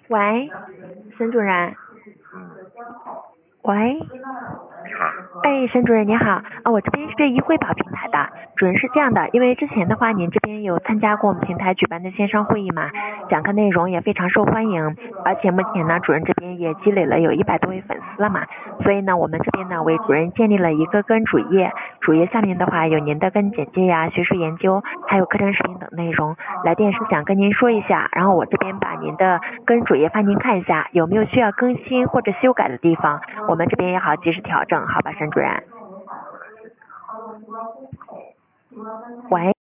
喂，沈主任。喂， 你好。 哎，沈主任你好啊，我这边是易汇宝平台的。主任是这样的，因为之前的话您这边有参加过我们平台举办的线上会议嘛，讲课内容也非常受欢迎，而且目前呢主任这边也积累了有100多位粉丝了嘛，所以呢我们这边呢为主任建立了一个个人主页，主页下面的话有您的个人简介呀、学术研究，还有课程视频等内容。来电是想跟您说一下，然后我这边把您的个人主页发您看一下，有没有需要更新或者修改的地方，我们这边也好及时调整，好吧，沈主任。喂。